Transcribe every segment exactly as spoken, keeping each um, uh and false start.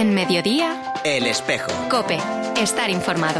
En Mediodía, El Espejo. COPE. Estar informado.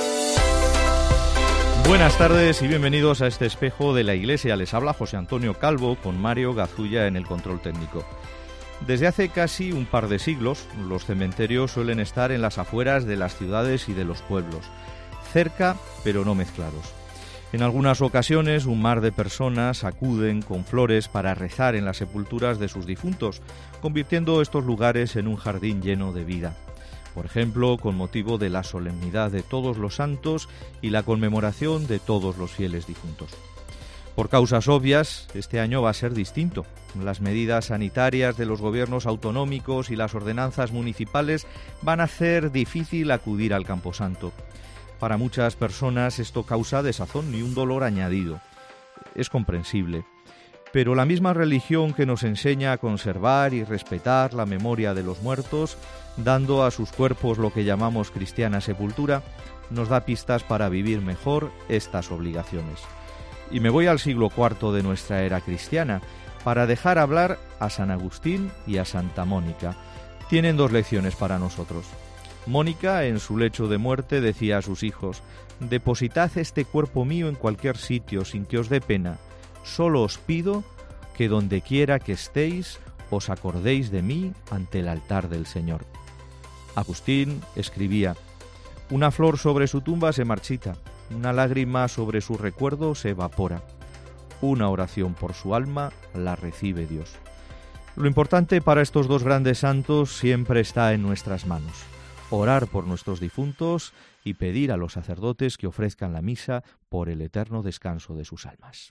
Buenas tardes y bienvenidos a este Espejo de la Iglesia. Les habla José Antonio Calvo con Mario Gazulla en el control técnico. Desde hace casi un par de siglos, los cementerios suelen estar en las afueras de las ciudades y de los pueblos, cerca pero no mezclados. En algunas ocasiones, un mar de personas acuden con flores para rezar en las sepulturas de sus difuntos, convirtiendo estos lugares en un jardín lleno de vida. Por ejemplo, con motivo de la solemnidad de Todos los Santos y la conmemoración de todos los fieles difuntos. Por causas obvias, este año va a ser distinto. Las medidas sanitarias de los gobiernos autonómicos y las ordenanzas municipales van a hacer difícil acudir al camposanto. Para muchas personas esto causa desazón y un dolor añadido. Es comprensible. Pero la misma religión que nos enseña a conservar y respetar la memoria de los muertos, dando a sus cuerpos lo que llamamos cristiana sepultura, nos da pistas para vivir mejor estas obligaciones. Y me voy al siglo cuarto de nuestra era cristiana, para dejar hablar a San Agustín y a Santa Mónica. Tienen dos lecciones para nosotros. Mónica, en su lecho de muerte, decía a sus hijos: «Depositad este cuerpo mío en cualquier sitio, sin que os dé pena. Solo os pido que donde quiera que estéis, os acordéis de mí ante el altar del Señor». Agustín escribía: «Una flor sobre su tumba se marchita, una lágrima sobre su recuerdo se evapora. Una oración por su alma la recibe Dios». Lo importante para estos dos grandes santos siempre está en nuestras manos: orar por nuestros difuntos y pedir a los sacerdotes que ofrezcan la misa por el eterno descanso de sus almas.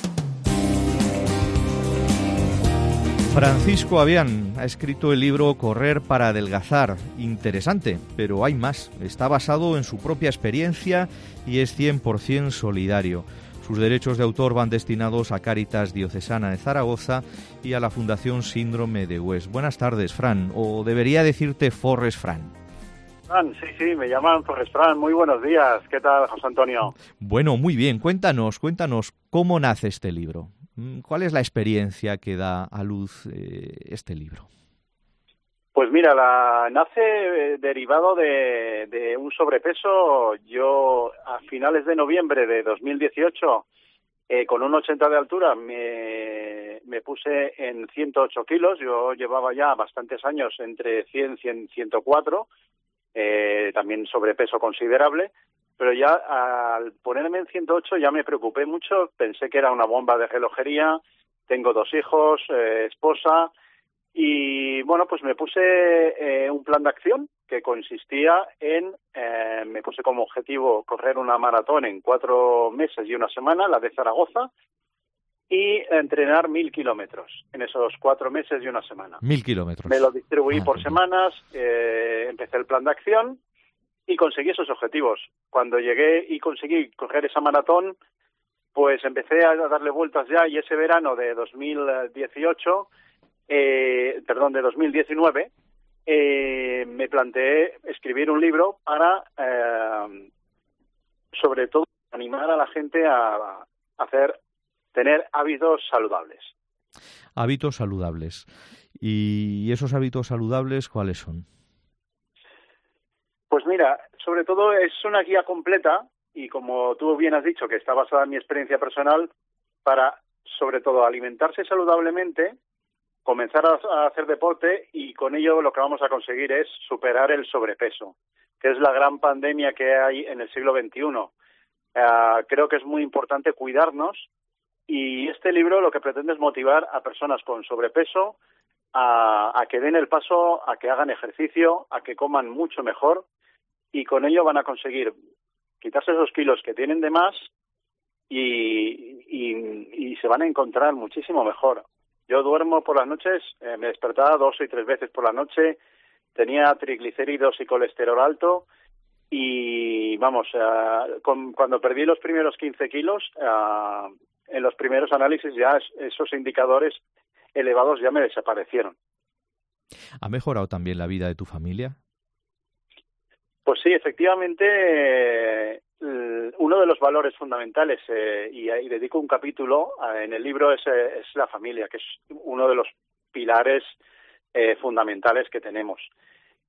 Francisco Avián ha escrito el libro Correr para adelgazar. Interesante, pero hay más. Está basado en su propia experiencia y es cien por ciento solidario. Sus derechos de autor van destinados a Cáritas Diocesana de Zaragoza y a la Fundación Síndrome de West. Buenas tardes, Fran, o debería decirte Forres Fran. Fran, sí, sí, me llaman Forres Fran. Muy buenos días. ¿Qué tal, José Antonio? Bueno, muy bien. Cuéntanos, cuéntanos, ¿cómo nace este libro? ¿Cuál es la experiencia que da a luz eh, este libro? Pues mira, la, nace eh, derivado de, de un sobrepeso. Yo, a finales de noviembre de dos mil dieciocho, eh, con un ochenta de altura, me, me puse en ciento ocho kilos. Yo llevaba ya bastantes años entre cien y ciento cuatro, eh, también sobrepeso considerable. Pero ya al ponerme en ciento ocho ya me preocupé mucho, pensé que era una bomba de relojería. Tengo dos hijos, eh, esposa, y bueno, pues me puse eh, un plan de acción que consistía en, eh, me puse como objetivo correr una maratón en cuatro meses y una semana, la de Zaragoza, y entrenar mil kilómetros en esos cuatro meses y una semana. Mil kilómetros. Me lo distribuí ah, por semanas, eh, empecé el plan de acción y conseguí esos objetivos. Cuando llegué y conseguí correr esa maratón, pues empecé a darle vueltas ya, y ese verano de dos mil dieciocho, eh, perdón, de dos mil diecinueve, eh, me planteé escribir un libro para, eh, sobre todo, animar a la gente a hacer, tener hábitos saludables. Hábitos saludables. ¿Y esos hábitos saludables cuáles son? Pues mira, sobre todo es una guía completa y, como tú bien has dicho, que está basada en mi experiencia personal, para, sobre todo, alimentarse saludablemente, comenzar a hacer deporte, y con ello lo que vamos a conseguir es superar el sobrepeso, que es la gran pandemia que hay en el siglo veintiuno. Uh, creo que es muy importante cuidarnos, y este libro lo que pretende es motivar a personas con sobrepeso a, a que den el paso, a que hagan ejercicio, a que coman mucho mejor, y con ello van a conseguir quitarse esos kilos que tienen de más y, y, y se van a encontrar muchísimo mejor. Yo duermo por las noches, eh, me despertaba dos y tres veces por la noche, tenía triglicéridos y colesterol alto, y vamos, uh, con, cuando perdí los primeros quince kilos, uh, en los primeros análisis ya es, esos indicadores elevados ya me desaparecieron. ¿Ha mejorado también la vida de tu familia? Pues sí, efectivamente, eh, uno de los valores fundamentales, eh, y, y dedico un capítulo eh, en el libro, es, eh, es la familia, que es uno de los pilares eh, fundamentales que tenemos.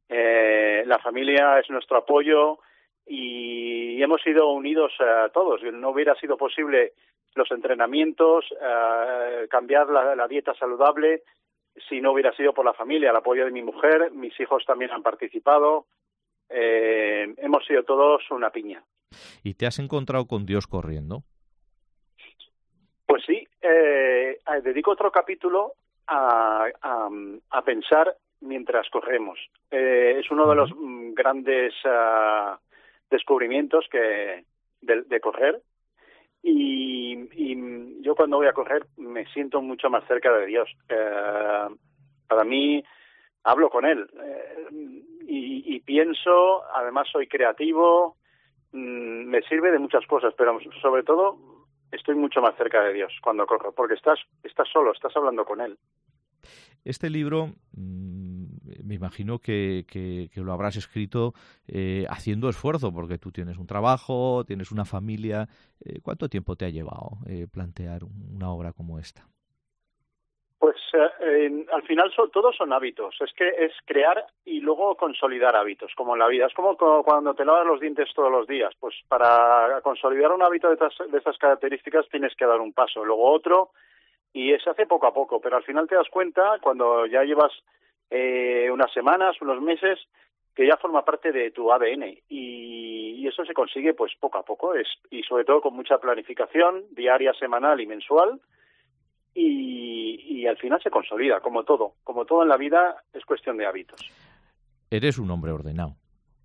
Eh, la familia es nuestro apoyo y hemos sido unidos a todos. No hubiera sido posible los entrenamientos, eh, cambiar la, la dieta saludable si no hubiera sido por la familia, el apoyo de mi mujer. Mis hijos también han participado. Eh, hemos sido todos una piña. ¿Y te has encontrado con Dios corriendo? Pues sí, eh, dedico otro capítulo a, a, a pensar mientras corremos. Eh, es uno de los mm, grandes uh, descubrimientos que de, de correr. Y, y yo cuando voy a correr me siento mucho más cerca de Dios. Eh, para mí, hablo con Él eh, y, y pienso, además soy creativo, mmm, me sirve de muchas cosas, pero sobre todo estoy mucho más cerca de Dios cuando corro, porque estás, estás solo, estás hablando con Él. Este libro, me imagino que, que, que lo habrás escrito eh, haciendo esfuerzo, porque tú tienes un trabajo, tienes una familia. Eh, ¿Cuánto tiempo te ha llevado eh, plantear una obra como esta? Pues eh, eh, al final son, todos son hábitos. Es que es crear y luego consolidar hábitos, como en la vida. Es como, como cuando te lavas los dientes todos los días. Pues para consolidar un hábito de estas, de estas características tienes que dar un paso, luego otro, y se hace poco a poco. Pero al final te das cuenta, cuando ya llevas eh, unas semanas, unos meses, que ya forma parte de tu A D N. Y, y eso se consigue pues poco a poco, es y sobre todo con mucha planificación diaria, semanal y mensual. Y, y al final se consolida, como todo. Como todo en la vida, es cuestión de hábitos. Eres un hombre ordenado.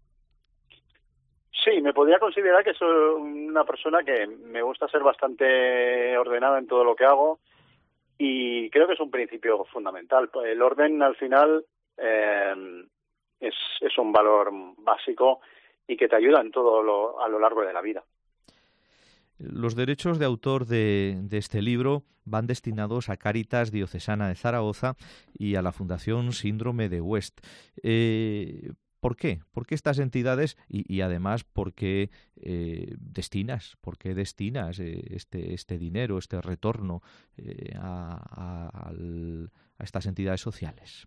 Sí, me podría considerar que soy una persona que me gusta ser bastante ordenada en todo lo que hago y creo que es un principio fundamental. El orden, al final, eh, es, es un valor básico y que te ayuda en todo lo, a lo largo de la vida. Los derechos de autor de, de este libro van destinados a Cáritas Diocesana de Zaragoza y a la Fundación Síndrome de West. Eh, ¿Por qué? ¿Por qué estas entidades? Y, y además, ¿por qué eh, destinas? ¿Por qué destinas eh, este, este dinero, este retorno eh, a, a, al, a estas entidades sociales?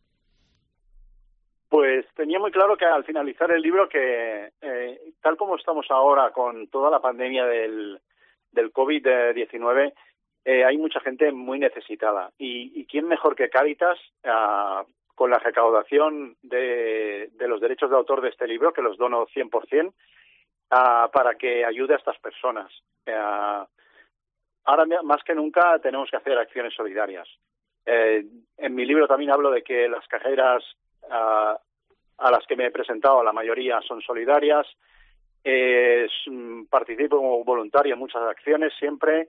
Pues tenía muy claro que al finalizar el libro que, eh, tal como estamos ahora con toda la pandemia del, del COVID diecinueve, eh, hay mucha gente muy necesitada. Y, y quién mejor que Cáritas, uh, con la recaudación de, de los derechos de autor de este libro, que los dono cien por ciento, uh, para que ayude a estas personas. Uh, ahora más que nunca tenemos que hacer acciones solidarias. Eh, en mi libro también hablo de que las carreras uh, a las que me he presentado, la mayoría son solidarias. Eh, participo como voluntario en muchas acciones siempre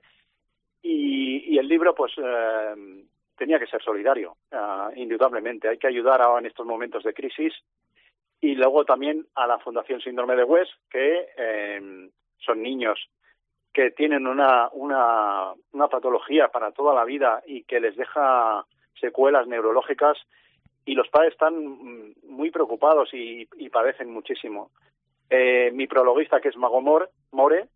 y, y el libro pues eh, tenía que ser solidario, uh, indudablemente. Hay que ayudar ahora en estos momentos de crisis y luego también a la Fundación Síndrome de West, que eh, son niños que tienen una, una, una patología para toda la vida y que les deja secuelas neurológicas y los padres están muy preocupados y, y padecen muchísimo. Eh, mi prologuista, que es Mago More, More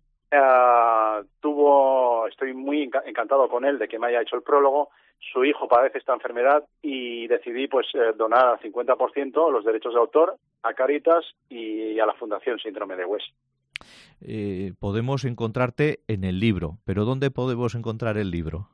uh, tuvo, estoy muy encantado con él de que me haya hecho el prólogo. Su hijo padece esta enfermedad y decidí pues eh, donar al cincuenta por ciento los derechos de autor a Cáritas y a la Fundación Síndrome de West. Eh, podemos encontrarte en el libro, pero ¿dónde podemos encontrar el libro?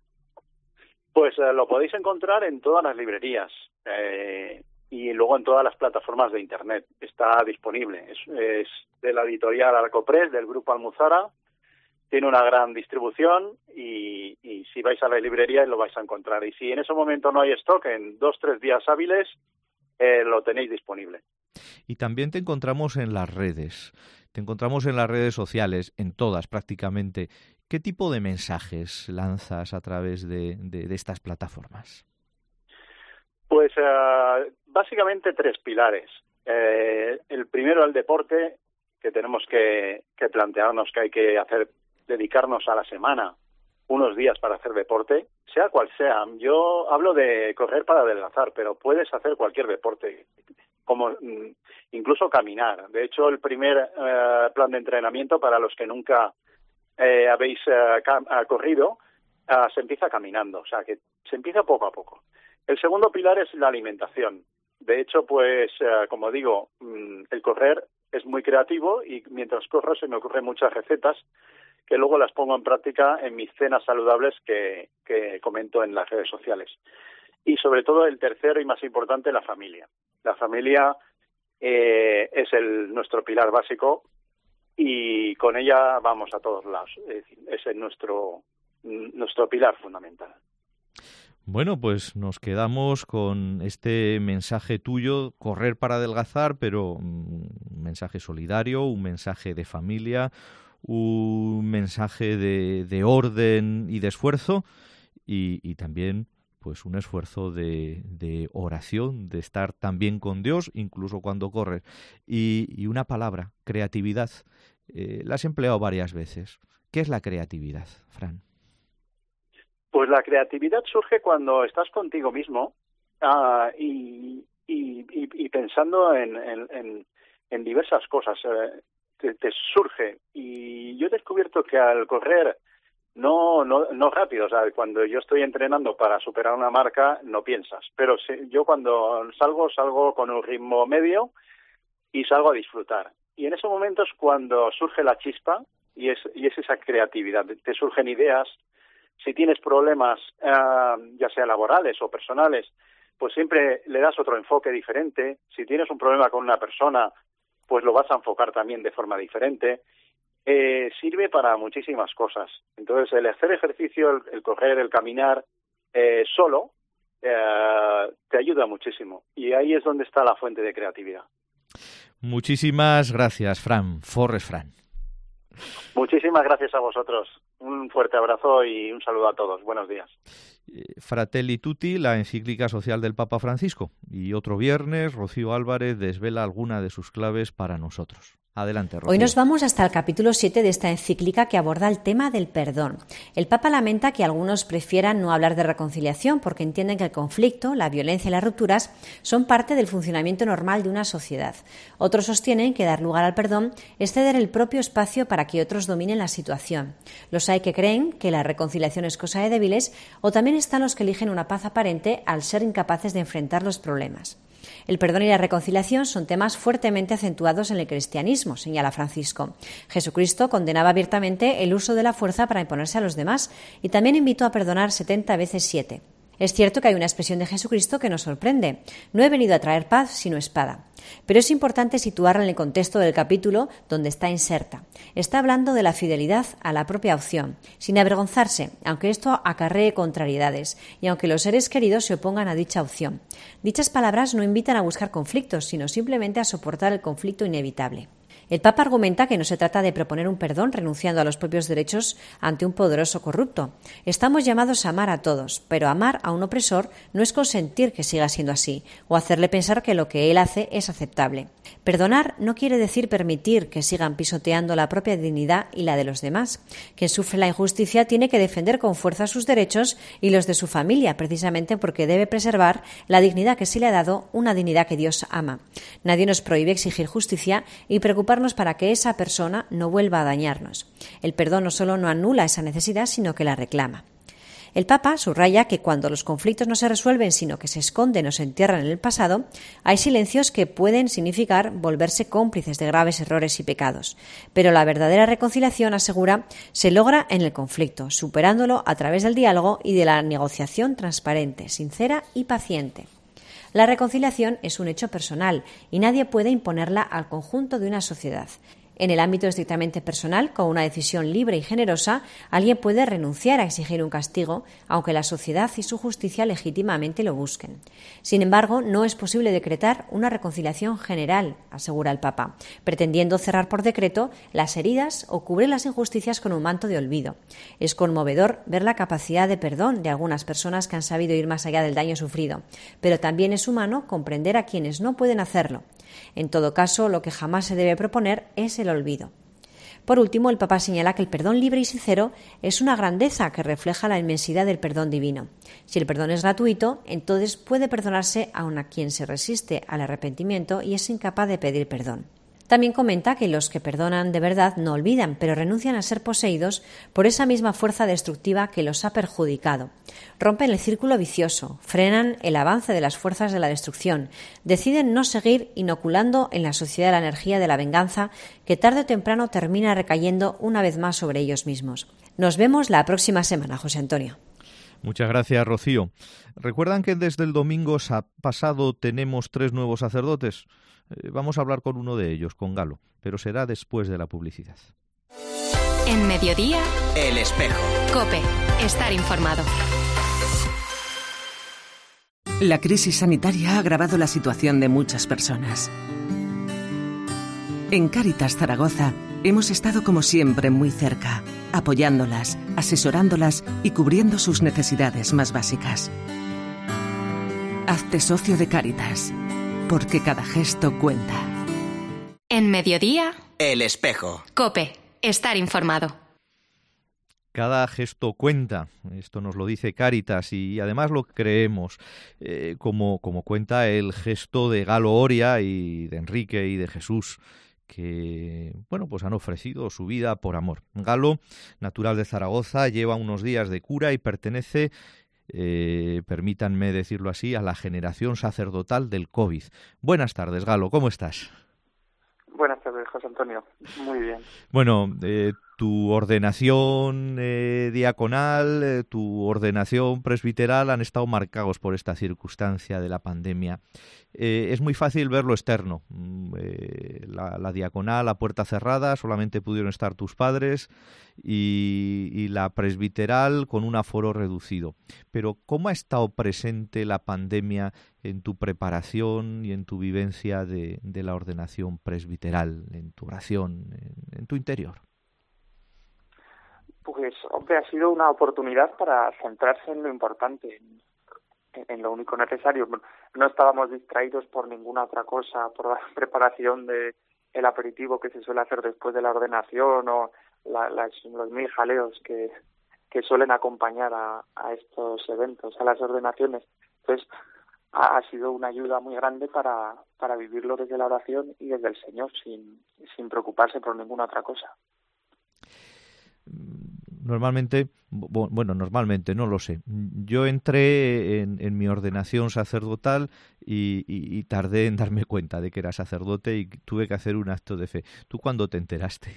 Pues eh, lo podéis encontrar en todas las librerías eh, y luego en todas las plataformas de Internet. Está disponible. Es, es de la editorial Alcopress, del Grupo Almuzara. Tiene una gran distribución y, y si vais a la librería lo vais a encontrar. Y si en ese momento no hay stock, en dos, tres días hábiles eh, lo tenéis disponible. Y también te encontramos en las redes. Te encontramos en las redes sociales, en todas prácticamente. ¿Qué tipo de mensajes lanzas a través de, de, de estas plataformas? Pues uh, básicamente tres pilares. Eh, el primero, el deporte, que tenemos que, que plantearnos que hay que hacer, dedicarnos a la semana unos días para hacer deporte, sea cual sea. Yo hablo de correr para adelgazar, pero puedes hacer cualquier deporte, como incluso caminar. De hecho, el primer uh, plan de entrenamiento para los que nunca eh, habéis uh, ca- corrido uh, se empieza caminando, o sea que se empieza poco a poco. El segundo pilar es la alimentación. De hecho, pues, eh, como digo, el correr es muy creativo y mientras corro se me ocurren muchas recetas que luego las pongo en práctica en mis cenas saludables que, que comento en las redes sociales. Y sobre todo el tercero y más importante, la familia. La familia eh, es el nuestro pilar básico y con ella vamos a todos lados. Es decir, ese es nuestro, nuestro pilar fundamental. Bueno, pues nos quedamos con este mensaje tuyo, correr para adelgazar, pero un mensaje solidario, un mensaje de familia, un mensaje de, de orden y de esfuerzo y, y también pues un esfuerzo de, de oración, de estar también con Dios, incluso cuando corres. Y, y una palabra, creatividad, eh, la has empleado varias veces. ¿Qué es la creatividad, Fran? Pues la creatividad surge cuando estás contigo mismo uh, y, y, y, y pensando en, en, en, en diversas cosas. Eh, te, te surge. Y yo he descubierto que al correr no no no rápido, o sea, cuando yo estoy entrenando para superar una marca, no piensas. Pero si, yo cuando salgo, salgo con un ritmo medio y salgo a disfrutar. Y en esos momentos cuando surge la chispa y es, y es esa creatividad. Te surgen ideas. Si tienes problemas, uh, ya sea laborales o personales, pues siempre le das otro enfoque diferente. Si tienes un problema con una persona, pues lo vas a enfocar también de forma diferente. Eh, sirve para muchísimas cosas. Entonces, el hacer ejercicio, el, el correr, el caminar eh, solo, eh, te ayuda muchísimo. Y ahí es donde está la fuente de creatividad. Muchísimas gracias, Fran. Forres Fran. Muchísimas gracias a vosotros. Un fuerte abrazo y un saludo a todos. Buenos días. Fratelli Tutti, la encíclica social del Papa Francisco. Y otro viernes, Rocío Álvarez desvela alguna de sus claves para nosotros. Adelante, Rocío. Hoy nos vamos hasta el capítulo siete de esta encíclica que aborda el tema del perdón. El Papa lamenta que algunos prefieran no hablar de reconciliación porque entienden que el conflicto, la violencia y las rupturas son parte del funcionamiento normal de una sociedad. Otros sostienen que dar lugar al perdón es ceder el propio espacio para que otros dominen la situación. Los hay que creen que la reconciliación es cosa de débiles o también están los que eligen una paz aparente al ser incapaces de enfrentar los problemas. El perdón y la reconciliación son temas fuertemente acentuados en el cristianismo, señala Francisco. Jesucristo condenaba abiertamente el uso de la fuerza para imponerse a los demás y también invitó a perdonar setenta veces siete. Es cierto que hay una expresión de Jesucristo que nos sorprende. No he venido a traer paz, sino espada. Pero es importante situarla en el contexto del capítulo donde está inserta. Está hablando de la fidelidad a la propia opción, sin avergonzarse, aunque esto acarree contrariedades y aunque los seres queridos se opongan a dicha opción. Dichas palabras no invitan a buscar conflictos, sino simplemente a soportar el conflicto inevitable. El Papa argumenta que no se trata de proponer un perdón renunciando a los propios derechos ante un poderoso corrupto. Estamos llamados a amar a todos, pero amar a un opresor no es consentir que siga siendo así o hacerle pensar que lo que él hace es aceptable. Perdonar no quiere decir permitir que sigan pisoteando la propia dignidad y la de los demás. Quien sufre la injusticia tiene que defender con fuerza sus derechos y los de su familia, precisamente porque debe preservar la dignidad que se le ha dado, una dignidad que Dios ama. Nadie nos prohíbe exigir justicia y preocuparnos para que esa persona no vuelva a dañarnos. El perdón no solo no anula esa necesidad, sino que la reclama. El Papa subraya que cuando los conflictos no se resuelven, sino que se esconden o se entierran en el pasado, hay silencios que pueden significar volverse cómplices de graves errores y pecados. Pero la verdadera reconciliación, asegura, se logra en el conflicto, superándolo a través del diálogo y de la negociación transparente, sincera y paciente. La reconciliación es un hecho personal y nadie puede imponerla al conjunto de una sociedad. En el ámbito estrictamente personal, con una decisión libre y generosa, alguien puede renunciar a exigir un castigo, aunque la sociedad y su justicia legítimamente lo busquen. Sin embargo, no es posible decretar una reconciliación general, asegura el Papa, pretendiendo cerrar por decreto las heridas o cubrir las injusticias con un manto de olvido. Es conmovedor ver la capacidad de perdón de algunas personas que han sabido ir más allá del daño sufrido, pero también es humano comprender a quienes no pueden hacerlo. En todo caso, lo que jamás se debe proponer es el olvido. Por último, el Papa señala que el perdón libre y sincero es una grandeza que refleja la inmensidad del perdón divino. Si el perdón es gratuito, entonces puede perdonarse aun a quien se resiste al arrepentimiento y es incapaz de pedir perdón. También comenta que los que perdonan de verdad no olvidan, pero renuncian a ser poseídos por esa misma fuerza destructiva que los ha perjudicado. Rompen el círculo vicioso, frenan el avance de las fuerzas de la destrucción, deciden no seguir inoculando en la sociedad la energía de la venganza que tarde o temprano termina recayendo una vez más sobre ellos mismos. Nos vemos la próxima semana, José Antonio. Muchas gracias, Rocío. ¿Recuerdan que desde el domingo pasado tenemos tres nuevos sacerdotes? Eh, vamos a hablar con uno de ellos, con Galo, pero será después de la publicidad. En Mediodía, El Espejo. COPE. Estar informado. La crisis sanitaria ha agravado la situación de muchas personas. En Cáritas Zaragoza hemos estado como siempre muy cerca, apoyándolas, asesorándolas y cubriendo sus necesidades más básicas. Hazte socio de Cáritas, porque cada gesto cuenta. En Mediodía, El Espejo. COPE. Estar informado. Cada gesto cuenta, esto nos lo dice Cáritas y además lo creemos, eh, como, como cuenta el gesto de Galo Oria y de Enrique y de Jesús, que bueno, pues han ofrecido su vida por amor. Galo, natural de Zaragoza, lleva unos días de cura y pertenece, eh, permítanme decirlo así, a la generación sacerdotal del COVID. Buenas tardes, Galo, ¿cómo estás? Buenas tardes, José Antonio. Muy bien. Bueno, eh, tu ordenación eh, diaconal, eh, tu ordenación presbiteral han estado marcados por esta circunstancia de la pandemia. Eh, es muy fácil ver lo externo. Eh, la, la diaconal a puerta cerrada, solamente pudieron estar tus padres, y, y la presbiteral con un aforo reducido. Pero ¿cómo ha estado presente la pandemia en tu preparación y en tu vivencia de, de la ordenación presbiteral, en tu oración, en, en tu interior? Pues, hombre, ha sido una oportunidad para centrarse en lo importante, en, en lo único necesario. No estábamos distraídos por ninguna otra cosa, por la preparación de el aperitivo que se suele hacer después de la ordenación o la, las, los mil jaleos que, que suelen acompañar a, a estos eventos, a las ordenaciones. Entonces, ha, ha sido una ayuda muy grande para, para vivirlo desde la oración y desde el Señor, sin, sin preocuparse por ninguna otra cosa. Normalmente, bueno, normalmente, no lo sé. Yo entré en, en mi ordenación sacerdotal y, y, y tardé en darme cuenta de que era sacerdote y tuve que hacer un acto de fe. ¿Tú cuándo te enteraste?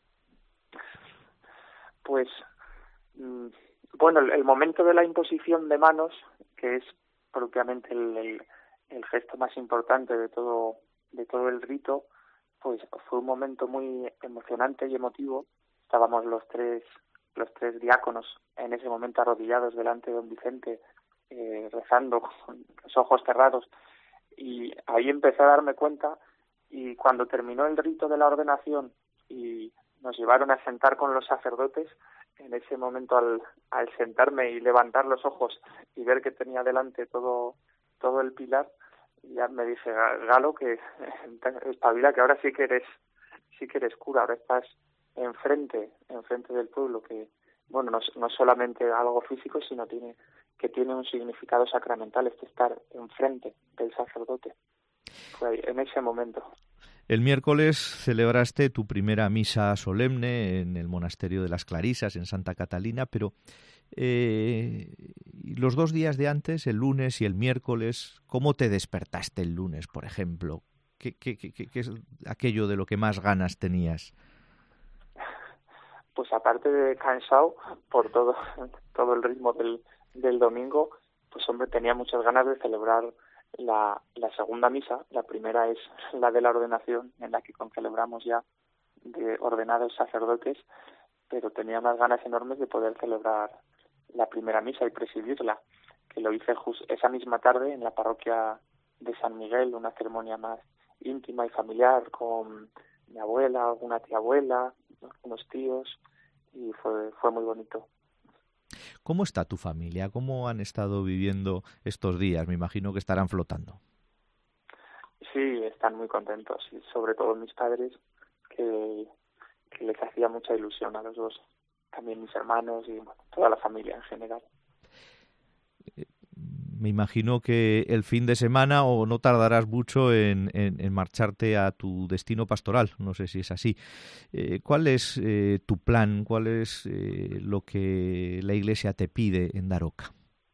Pues, bueno, el, el momento de la imposición de manos, que es propiamente el, el, el gesto más importante de todo, de todo el rito, pues fue un momento muy emocionante y emotivo. Estábamos los tres los tres diáconos en ese momento arrodillados delante de don Vicente, eh, rezando con los ojos cerrados, y ahí empecé a darme cuenta, y cuando terminó el rito de la ordenación y nos llevaron a sentar con los sacerdotes, en ese momento al, al sentarme y levantar los ojos y ver que tenía delante todo, todo el pilar, ya me dije, Galo, que espabila, que ahora sí que eres, sí que eres cura, ahora estás enfrente, enfrente del pueblo, que bueno, no, no solamente algo físico, sino tiene que tiene un significado sacramental, este estar enfrente del sacerdote. Fue ahí, en ese momento. El miércoles celebraste tu primera misa solemne en el monasterio de las Clarisas, en Santa Catalina, pero eh, los dos días de antes, el lunes y el miércoles, ¿cómo te despertaste el lunes, por ejemplo? ¿Qué, qué, qué, qué es aquello de lo que más ganas tenías? Pues aparte de cansado por todo todo el ritmo del, del domingo, pues hombre, tenía muchas ganas de celebrar la, la segunda misa. La primera es la de la ordenación, en la que concelebramos ya de ordenados sacerdotes, pero tenía unas ganas enormes de poder celebrar la primera misa y presidirla, que lo hice just esa misma tarde en la parroquia de San Miguel, una ceremonia más íntima y familiar con mi abuela, alguna tía abuela, unos tíos, y fue fue muy bonito. ¿Cómo está tu familia? ¿Cómo han estado viviendo estos días? Me imagino que estarán flotando. Sí, están muy contentos, y sobre todo mis padres, que, que les hacía mucha ilusión a los dos, también mis hermanos y bueno, toda la familia en general. me imagino que el fin de semana o no tardarás mucho en, en, en marcharte a tu destino pastoral. No sé si es así. Eh, ¿Cuál es eh, tu plan? ¿Cuál es eh, lo que la Iglesia te pide en Daroca?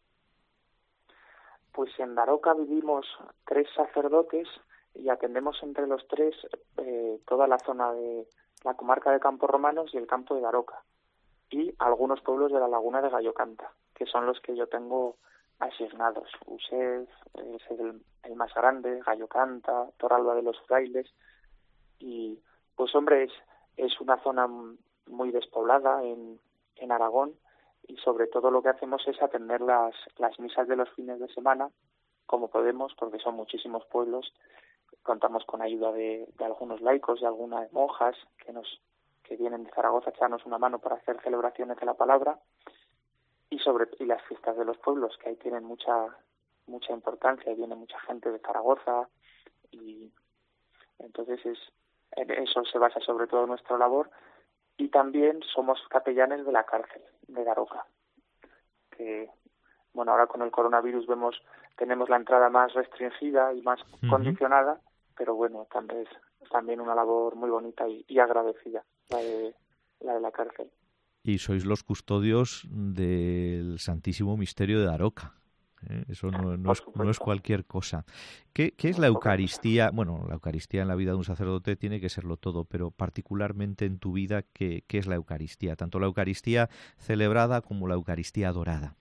Pues en Daroca vivimos tres sacerdotes y atendemos entre los tres eh, toda la zona de la comarca de Campos Romanos y el campo de Daroca, y algunos pueblos de la laguna de Gallocanta, que son los que yo tengo asignados. Usez es el, el más grande, Gallocanta, Torralba de los Frailes, y pues hombre, es, es una zona muy despoblada en, en Aragón, y sobre todo lo que hacemos es atender las, las misas de los fines de semana, como podemos, porque son muchísimos pueblos. Contamos con ayuda de, de algunos laicos, de algunas monjas que nos que vienen de Zaragoza a echarnos una mano para hacer celebraciones de la palabra, y sobre y las fiestas de los pueblos, que ahí tienen mucha mucha importancia, y viene mucha gente de Zaragoza, y entonces es en eso se basa sobre todo nuestra labor. Y también somos capellanes de la cárcel de Daroca, que bueno, ahora con el coronavirus vemos tenemos la entrada más restringida y más uh-huh. condicionada, pero bueno, también es también una labor muy bonita y, y agradecida, la de, la de la cárcel. Y sois los custodios del Santísimo Misterio de Daroca. ¿eh? Eso no, no, es, no es cualquier cosa. ¿Qué, qué es la Eucaristía? Bueno, la Eucaristía en la vida de un sacerdote tiene que serlo todo, pero particularmente en tu vida, ¿qué, qué es la Eucaristía? Tanto la Eucaristía celebrada como la Eucaristía adorada.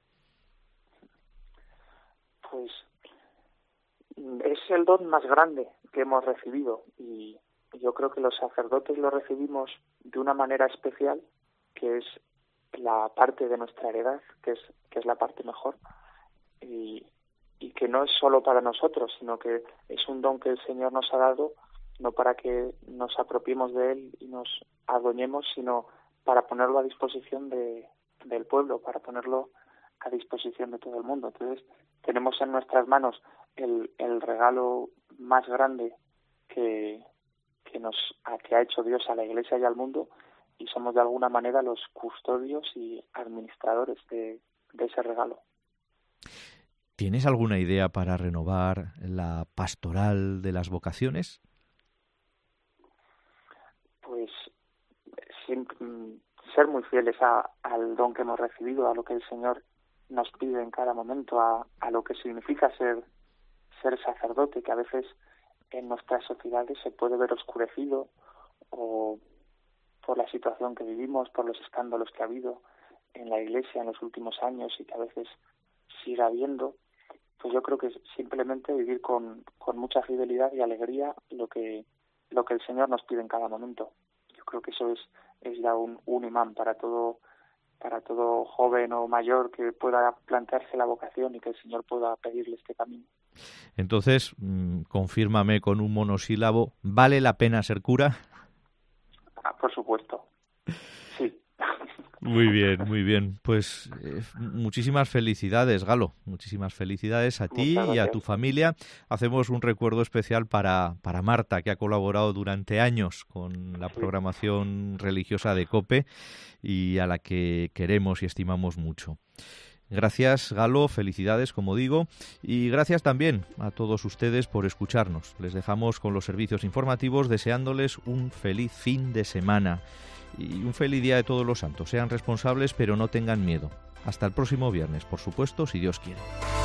Pues es el don más grande que hemos recibido, y yo creo que los sacerdotes lo recibimos de una manera especial, que es la parte de nuestra heredad, que es que es la parte mejor, y, y que no es solo para nosotros, sino que es un don que el Señor nos ha dado, no para que nos apropiemos de él y nos adueñemos, sino para ponerlo a disposición de, del pueblo, para ponerlo a disposición de todo el mundo. Entonces tenemos en nuestras manos el, el regalo más grande que, que nos que ha hecho Dios a la Iglesia y al mundo, y somos de alguna manera los custodios y administradores de, de ese regalo. ¿Tienes alguna idea para renovar la pastoral de las vocaciones? Pues sin, ser muy fieles a, al don que hemos recibido, a lo que el Señor nos pide en cada momento, a, a lo que significa ser ser sacerdote, que a veces en nuestras sociedades se puede ver oscurecido, o por la situación que vivimos, por los escándalos que ha habido en la Iglesia en los últimos años y que a veces sigue habiendo. Pues yo creo que es simplemente vivir con, con mucha fidelidad y alegría lo que lo que el Señor nos pide en cada momento. Yo creo que eso es es ya un, un imán para todo para todo joven o mayor que pueda plantearse la vocación y que el Señor pueda pedirle este camino. Entonces, mmm, confírmame con un monosílabo, ¿vale la pena ser cura? Ah, por supuesto, sí. Muy bien, muy bien. Pues eh, muchísimas felicidades, Galo. Muchísimas felicidades a ti y a tu familia. Hacemos un recuerdo especial para, para Marta, que ha colaborado durante años con la programación religiosa de COPE y a la que queremos y estimamos mucho. Gracias, Galo, felicidades, como digo, y gracias también a todos ustedes por escucharnos. Les dejamos con los servicios informativos deseándoles un feliz fin de semana y un feliz día de Todos los Santos. Sean responsables, pero no tengan miedo. Hasta el próximo viernes, por supuesto, si Dios quiere.